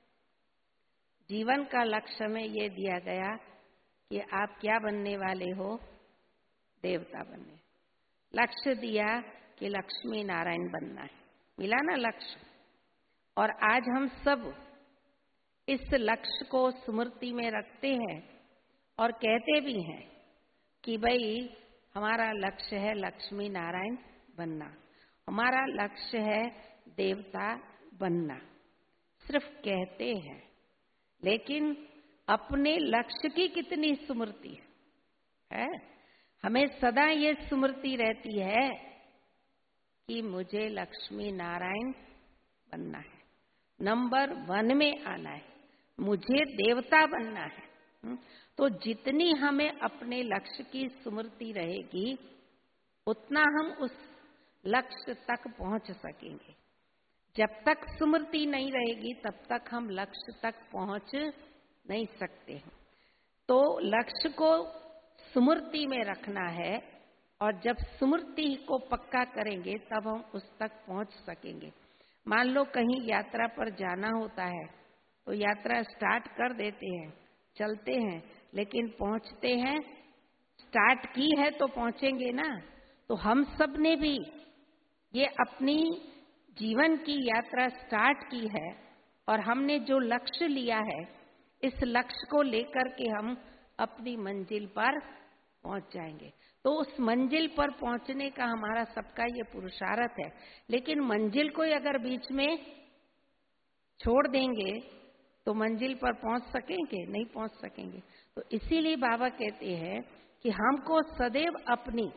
जीवन का लक्ष्य हमें ये दिया गया कि आप क्या बनने वाले हो? देवता बनने। लक्ष्य दिया कि लक्ष्मी नारायण बनना है। मिला ना लक्ष्य? और आज हम सब इस लक्ष्य को स्मृति में रखते हैं और कहते भी हैं कि भाई हमारा लक्ष्य है लक्ष्मी नारायण बनना, हमारा लक्ष्य है देवता बनना। सिर्फ कहते हैं, लेकिन अपने लक्ष्य की कितनी स्मृति है? हमें सदा ये स्मृति रहती है कि मुझे लक्ष्मी नारायण बनना है। नंबर वन में आना है, मुझे देवता बनना है। तो जितनी हमें अपने लक्ष्य की स्मृति रहेगी उतना हम उस लक्ष्य तक पहुंच सकेंगे। जब तक स्मृति नहीं रहेगी तब तक हम लक्ष्य तक पहुंच नहीं सकते हैं। तो लक्ष्य को स्मृति में रखना है और जब स्मृति को पक्का करेंगे तब हम उस तक पहुंच सकेंगे। मान लो कहीं यात्रा पर जाना होता है तो यात्रा स्टार्ट कर देते हैं, चलते हैं, लेकिन पहुंचते हैं, स्टार्ट की है तो पहुंचेंगे ना। तो हम सब ने भी ये अपनी जीवन की यात्रा स्टार्ट की है और हमने जो लक्ष्य लिया है इस लक्ष्य को लेकर के हम अपनी मंजिल पर पहुंच जाएंगे। तो उस मंजिल पर पहुंचने का हमारा सबका ये पुरुषार्थ है। लेकिन मंजिल को अगर बीच में छोड़ देंगे तो मंजिल पर पहुंच सकेंगे? नहीं पहुंच सकेंगे। तो इसीलिए बाबा कहते हैं कि हमको सदैव अपनी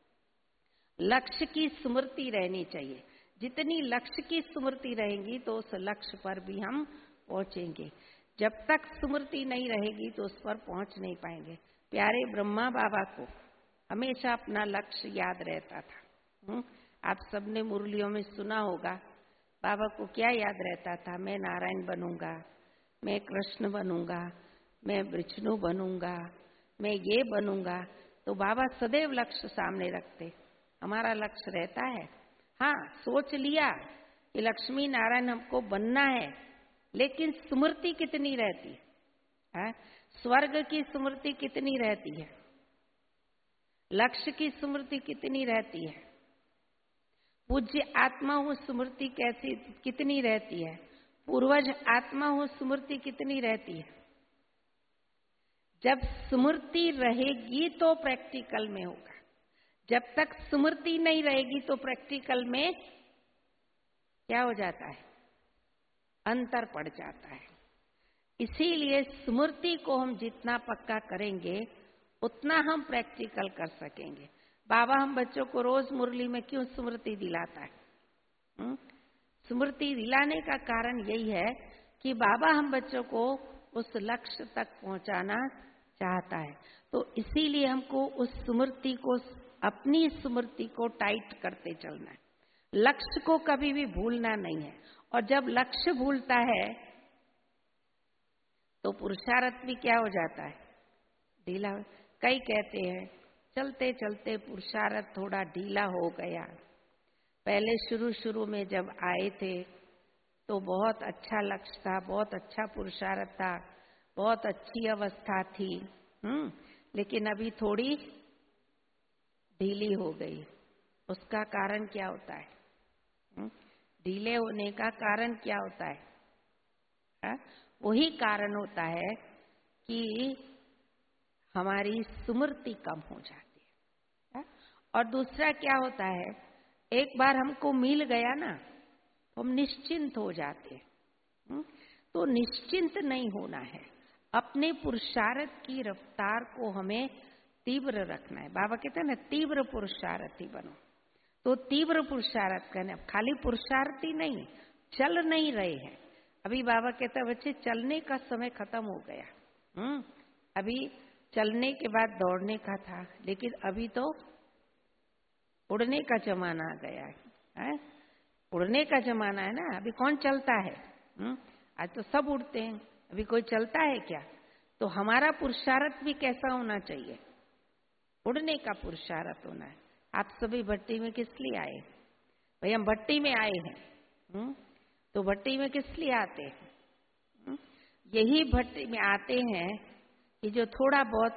लक्ष्य की स्मृति रहनी चाहिए। जितनी लक्ष्य की स्मृति रहेगी तो उस लक्ष्य पर भी हम पहुंचेंगे। जब तक स्मृति नहीं रहेगी तो उस पर पहुंच नहीं पाएंगे। प्यारे ब्रह्मा बाबा को हमेशा अपना लक्ष्य याद रहता था। हुँ? आप सबने मुरलियों में सुना होगा, बाबा को क्या याद रहता था? मैं नारायण बनूंगा, मैं कृष्ण बनूंगा, मैं विष्णु बनूंगा, मैं ये बनूंगा। तो बाबा सदैव लक्ष्य सामने रखते। हमारा लक्ष्य रहता है, हाँ सोच लिया कि लक्ष्मी नारायण हमको बनना है, लेकिन स्मृति कितनी रहती है? स्वर्ग की स्मृति कितनी रहती है? लक्ष्य की स्मृति कितनी रहती है? पूज्य आत्मा हो स्मृति कैसी कितनी रहती है? पूर्वज आत्मा हो स्मृति कितनी रहती है? जब स्मृति रहेगी तो प्रैक्टिकल में होगा। जब तक स्मृति नहीं रहेगी तो प्रैक्टिकल में क्या हो जाता है? अंतर पड़ जाता है। इसीलिए स्मृति को हम जितना पक्का करेंगे उतना हम प्रैक्टिकल कर सकेंगे। बाबा हम बच्चों को रोज मुरली में क्यों स्मृति दिलाता है? हुँ? स्मृति दिलाने का कारण यही है कि बाबा हम बच्चों को उस लक्ष्य तक पहुंचाना चाहता है। तो इसीलिए हमको उस स्मृति को, अपनी स्मृति को टाइट करते चलना है। लक्ष्य को कभी भी भूलना नहीं है। और जब लक्ष्य भूलता है तो पुरुषार्थ भी क्या हो जाता है? ढीला। कई कहते हैं चलते चलते पुरुषार्थ थोड़ा ढीला हो गया। पहले शुरू शुरू में जब आए थे तो बहुत अच्छा लक्ष्य था, बहुत अच्छा पुरुषार्थ था, बहुत अच्छी अवस्था थी, हम्म लेकिन अभी थोड़ी ढीली हो गई। उसका कारण क्या होता है? ढीले होने का कारण क्या होता है? हा? वही कारण होता है कि हमारी स्मृति कम हो जाती है। हा? और दूसरा क्या होता है, एक बार हमको मिल गया ना तो हम निश्चिंत हो जाते हैं। तो निश्चिंत नहीं होना है, अपने पुरुषार्थ की रफ्तार को हमें तीव्र रखना है। बाबा कहते हैं ना तीव्र पुरुषार्थी बनो। तो तीव्र पुरुषार्थ करना, खाली पुरुषार्थी नहीं, चल नहीं रहे हैं। अभी बाबा कहता है बच्चे चलने का समय खत्म हो गया। हम्म अभी चलने के बाद दौड़ने का था, लेकिन अभी तो उड़ने का जमाना आ गया है, है? उड़ने का जमाना है ना। अभी कौन चलता है? हम्म आज तो सब उड़ते हैं, अभी कोई चलता है क्या? तो हमारा पुरुषार्थ भी कैसा होना चाहिए? उड़ने का पुरुषार्थ होना है। आप सभी भट्टी में किस लिए आए? भाई हम भट्टी में आए हैं। हुँ? तो भट्टी में किस लिए आते हैं? हुँ? यही भट्टी में आते हैं कि जो थोड़ा बहुत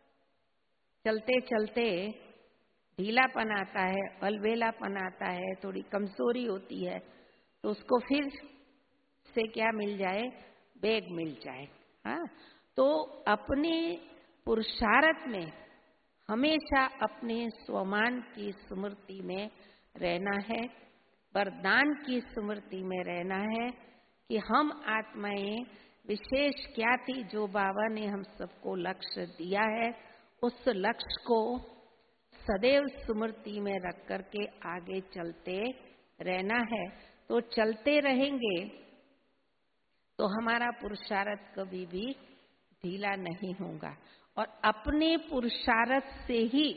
चलते चलते ढीलापन आता है, अलबेलापन आता है, थोड़ी कमजोरी होती है, तो उसको फिर से क्या मिल जाए? वेग मिल जाए। हाँ, तो अपने पुरुषार्थ में हमेशा अपने स्वमान की स्मृति में रहना है, वरदान की स्मृति में रहना है कि हम आत्माएं विशेष क्या थी जो बाबा ने हम सबको लक्ष्य दिया है, उस लक्ष्य को सदैव स्मृति में रख करके आगे चलते रहना है। तो चलते रहेंगे तो हमारा पुरुषार्थ कभी भी ढीला नहीं होगा और अपने पुरुषार्थ से ही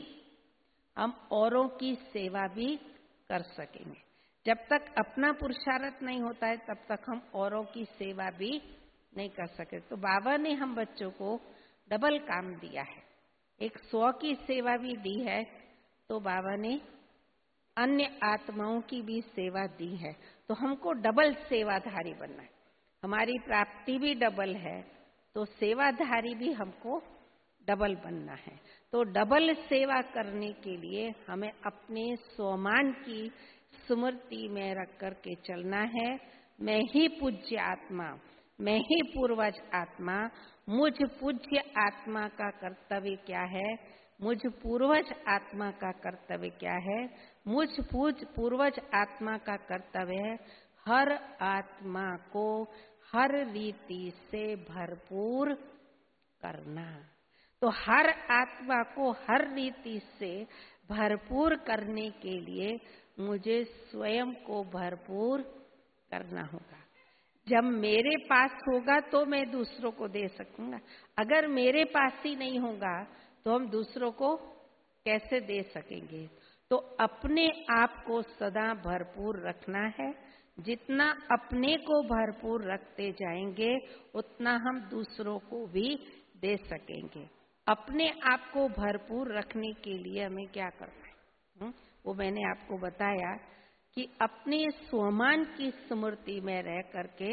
हम औरों की सेवा भी कर सकेंगे। जब तक अपना पुरुषार्थ नहीं होता है तब तक हम औरों की सेवा भी नहीं कर सके। तो बाबा ने हम बच्चों को डबल काम दिया है, एक स्व की सेवा भी दी है, तो बाबा ने अन्य आत्माओं की भी सेवा दी है। तो हमको डबल सेवाधारी बनना है, हमारी प्राप्ति भी डबल है तो सेवाधारी भी हमको डबल बनना है। तो डबल सेवा करने के लिए हमें अपने स्वमान की स्मृति में रख कर के चलना है। मैं ही पूज्य आत्मा, मैं ही पूर्वज आत्मा, मुझ पूज्य आत्मा का कर्तव्य क्या है, मुझ पूर्वज आत्मा का कर्तव्य क्या है, मुझ पूज पूर्वज आत्मा का कर्तव्य है हर आत्मा को हर रीति से भरपूर करना। तो हर आत्मा को हर रीति से भरपूर करने के लिए मुझे स्वयं को भरपूर करना होगा। जब मेरे पास होगा तो मैं दूसरों को दे सकूंगा, अगर मेरे पास ही नहीं होगा तो हम दूसरों को कैसे दे सकेंगे। तो अपने आप को सदा भरपूर रखना है। जितना अपने को भरपूर रखते जाएंगे उतना हम दूसरों को भी दे सकेंगे। अपने आप को भरपूर रखने के लिए हमें क्या करना है, वो मैंने आपको बताया कि अपने स्वमान की स्मृति में रह करके,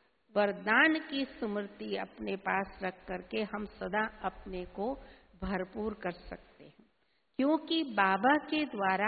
वरदान की स्मृति अपने पास रख करके हम सदा अपने को भरपूर कर सकते हैं। क्योंकि बाबा के द्वारा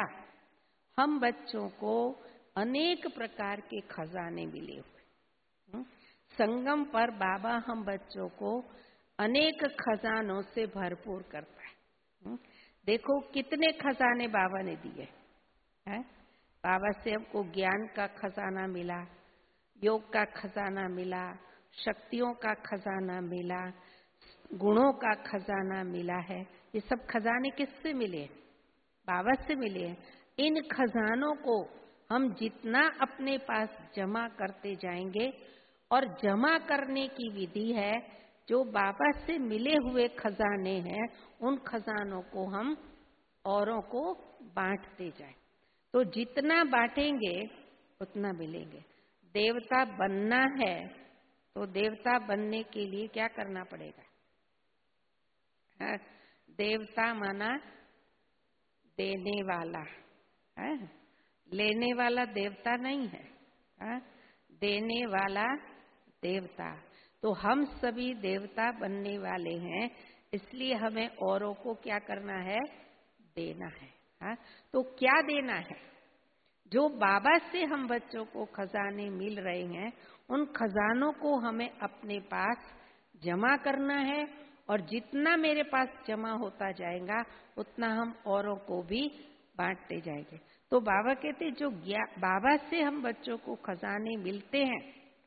हम बच्चों को अनेक प्रकार के खजाने मिले हुए। संगम पर बाबा हम बच्चों को अनेक खजानों से भरपूर करता है। देखो कितने खजाने बाबा ने दिए हैं। बाबा से हमको ज्ञान का खजाना मिला, योग का खजाना मिला, शक्तियों का खजाना मिला, गुणों का खजाना मिला है। ये सब खजाने किससे मिले? बाबा से मिले हैं। इन खजानों को हम जितना अपने पास जमा करते जाएंगे, और जमा करने की विधि है जो बाबा से मिले हुए खजाने हैं, उन खजानों को हम औरों को बांटते जाएं। तो जितना बांटेंगे उतना मिलेंगे। देवता बनना है तो देवता बनने के लिए क्या करना पड़ेगा? है? देवता माना देने वाला है, लेने वाला देवता नहीं है, है? देने वाला देवता। तो हम सभी देवता बनने वाले हैं, इसलिए हमें औरों को क्या करना है? देना है। हा? तो क्या देना है? जो बाबा से हम बच्चों को खजाने मिल रहे हैं, उन खजानों को हमें अपने पास जमा करना है, और जितना मेरे पास जमा होता जाएगा उतना हम औरों को भी बांटते जाएंगे। तो बाबा कहते जो बाबा से हम बच्चों को खजाने मिलते हैं,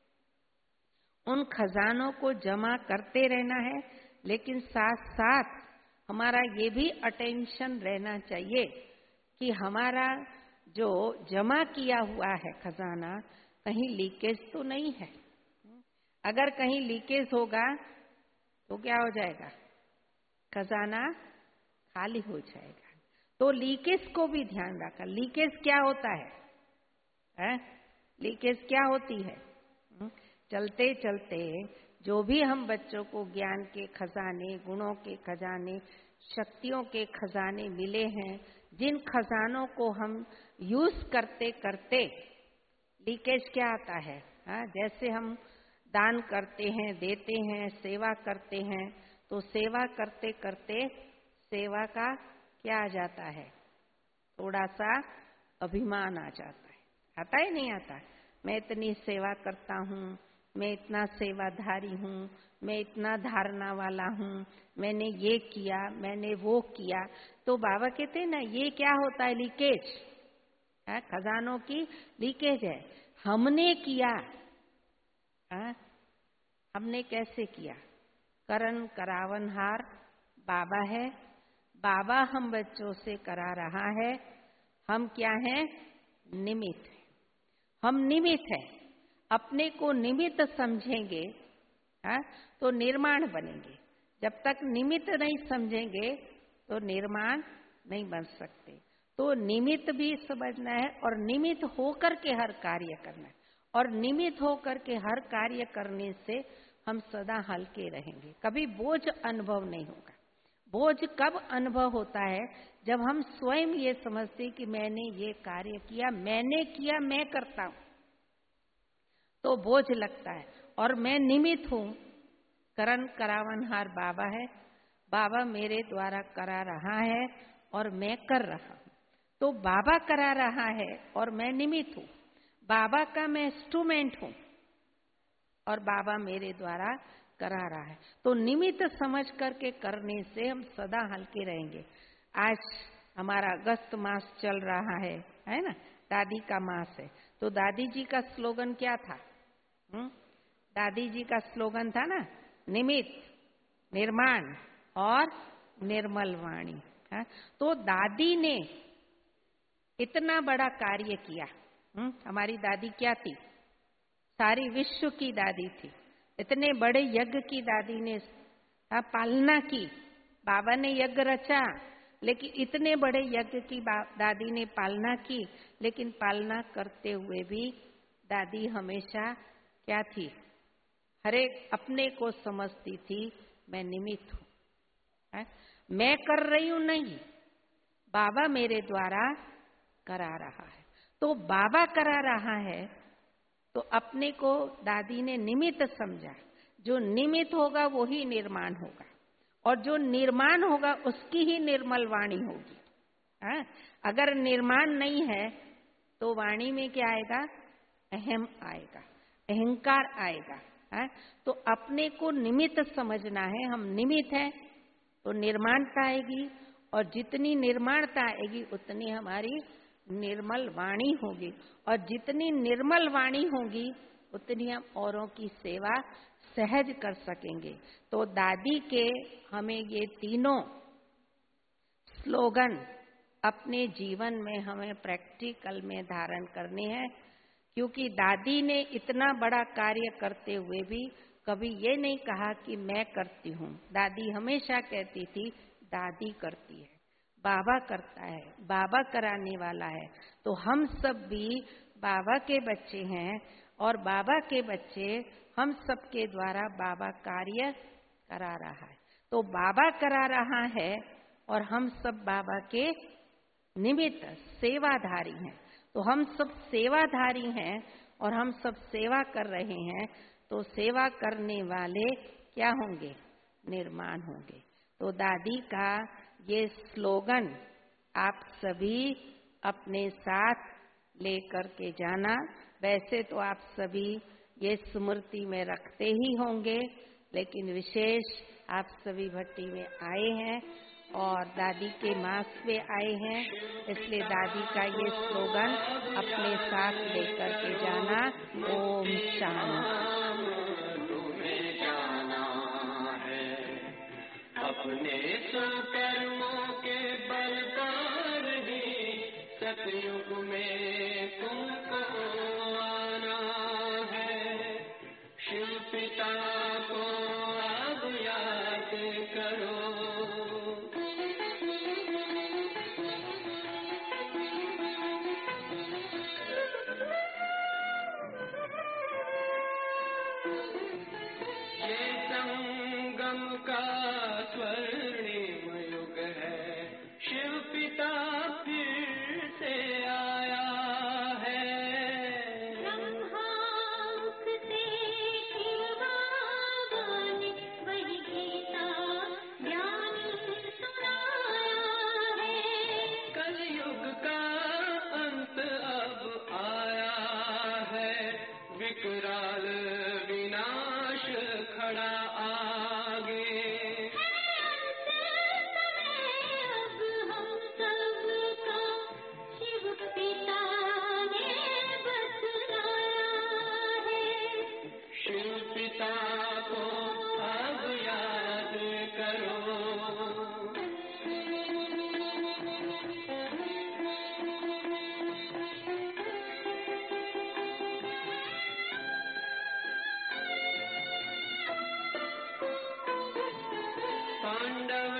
उन खजानों को जमा करते रहना है, लेकिन साथ साथ हमारा ये भी अटेंशन रहना चाहिए कि हमारा जो जमा किया हुआ है खजाना कहीं लीकेज तो नहीं है। अगर कहीं लीकेज होगा तो क्या हो जाएगा? खजाना खाली हो जाएगा। तो लीकेज को भी ध्यान रखा। लीकेज क्या होता है, है? लीकेज क्या होती है? चलते चलते जो भी हम बच्चों को ज्ञान के खजाने, गुणों के खजाने, शक्तियों के खजाने मिले हैं, जिन खजानों को हम यूज करते करते लीकेज क्या आता है? हाँ, जैसे हम दान करते हैं, देते हैं, सेवा करते हैं, तो सेवा करते करते सेवा का क्या आ जाता है? थोड़ा सा अभिमान आ जाता है। आता ही नहीं आता? मैं इतनी सेवा करता हूँ, मैं इतना सेवाधारी हूँ, मैं इतना धारणा वाला हूँ, मैंने ये किया, मैंने वो किया। तो बाबा कहते हैं ना, ये क्या होता है? लीकेज है, खजानों की लीकेज है। हमने किया, है? हमने कैसे किया? करन करावनहार बाबा है। बाबा हम बच्चों से करा रहा है। हम क्या हैं? निमित्त है। हम निमित्त है। अपने को निमित्त समझेंगे, हाँ, तो निर्माण बनेंगे। जब तक निमित्त नहीं समझेंगे तो निर्माण नहीं बन सकते। तो निमित्त भी समझना है और निमित्त होकर के हर कार्य करना है। और निमित्त होकर के हर कार्य करने से हम सदा हल्के रहेंगे, कभी बोझ अनुभव नहीं होगा। बोझ कब अनुभव होता है? जब हम स्वयं ये समझते कि मैंने ये कार्य किया, मैंने किया, मैं करता हूं, तो बोझ लगता है। और मैं निमित्त हूं, करण करावनहार बाबा है, बाबा मेरे द्वारा करा रहा है और मैं कर रहा हूं। तो बाबा करा रहा है और मैं निमित्त हूं, बाबा का मैं इंस्ट्रूमेंट हूं और बाबा मेरे द्वारा करा रहा है। तो निमित्त समझ करके करने से हम सदा हल्के रहेंगे। आज हमारा अगस्त मास चल रहा है, है ना, दादी का मास है। तो दादी जी का स्लोगन क्या था? हुँ? दादी जी का स्लोगन था ना, निमित्त, निर्माण और निर्मल वाणी। है? तो दादी ने इतना बड़ा कार्य किया। हुँ? हमारी दादी क्या थी? सारी विश्व की दादी थी। इतने बड़े यज्ञ की दादी ने पालना की। बाबा ने यज्ञ रचा, लेकिन इतने बड़े यज्ञ की दादी ने पालना की। लेकिन पालना करते हुए भी दादी हमेशा क्या थी? हरेक अपने को समझती थी, मैं निमित्त हूं, मैं कर रही हूं नहीं, बाबा मेरे द्वारा करा रहा है। तो बाबा करा रहा है तो अपने को दादी ने निमित्त समझा। जो निमित्त होगा वो ही निर्माण होगा, और जो निर्माण होगा उसकी ही निर्मल वाणी होगी। हाँ? अगर निर्माण नहीं है तो वाणी में क्या आएगा? अहम आएगा, अहंकार आएगा। हाँ? तो अपने को निमित्त समझना है। हम निमित्त हैं तो निर्माणता आएगी, और जितनी निर्माणता आएगी उतनी हमारी निर्मल वाणी होगी, और जितनी निर्मल वाणी होगी उतनी हम औरों की सेवा सहज कर सकेंगे। तो दादी के हमें ये तीनों स्लोगन अपने जीवन में हमें प्रैक्टिकल में धारण करने हैं, क्योंकि दादी ने इतना बड़ा कार्य करते हुए भी कभी ये नहीं कहा कि मैं करती हूँ। दादी हमेशा कहती थी, दादी करती है, बाबा करता है, बाबा कराने वाला है। तो हम सब भी बाबा के बच्चे हैं, और बाबा के बच्चे हम सबके द्वारा बाबा कार्य करा रहा है। तो बाबा करा रहा है और हम सब बाबा के निमित्त सेवाधारी हैं। तो हम सब सेवाधारी हैं और हम सब सेवा कर रहे हैं। तो सेवा करने वाले क्या होंगे? निर्माण होंगे। तो दादी का ये स्लोगन आप सभी अपने साथ लेकर के जाना। वैसे तो आप सभी ये स्मृति में रखते ही होंगे, लेकिन विशेष आप सभी भट्टी में आए हैं और दादी के मास पे आए हैं, इसलिए दादी का ये स्लोगन अपने साथ लेकर के जाना। ओम शांति। अपने सुकर्मों के बल पर ही सतयुग में तुमको आना है। शिव पिता को अब याद करो। ये संगम का स्वर्णिम युग है, शिव पिता फिर से आया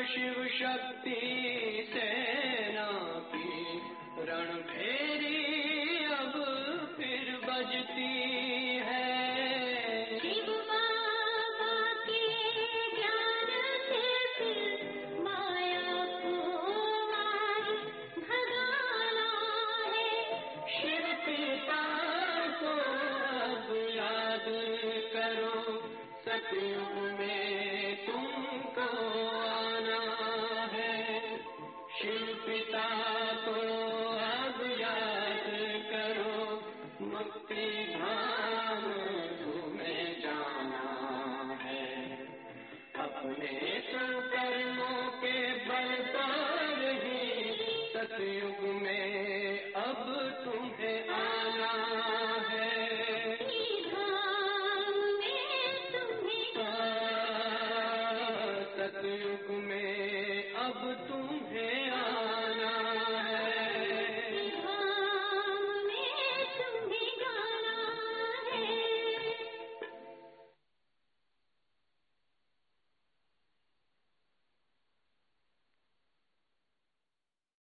शिव शक्ति सेना की रणभेरी